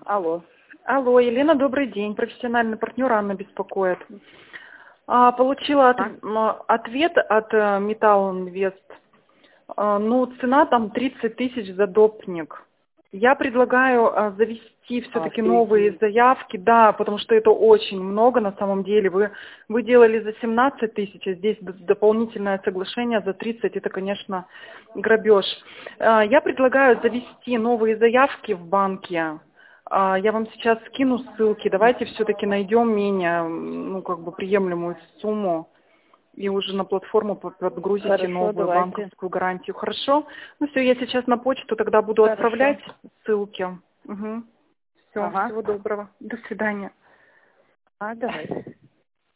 Алло. Алло, Елена, добрый день. Профессиональный партнер Анна беспокоит. Получила ответ от Металл Инвест. Ну, цена там 30 тысяч за допник. Я предлагаю завести все-таки новые заявки, да, потому что это очень много на самом деле. Вы делали за 17 тысяч, а здесь дополнительное соглашение за 30, это, конечно, грабеж. Я предлагаю завести новые заявки в банке. Я вам сейчас скину ссылки. Давайте все-таки найдем менее, приемлемую сумму. И уже на платформу подгрузите Хорошо, новую давайте. банковскую гарантию. Хорошо? Ну все, я сейчас на почту тогда буду отправлять ссылки. Угу. Все, Ага. всего доброго. До свидания. Давайте.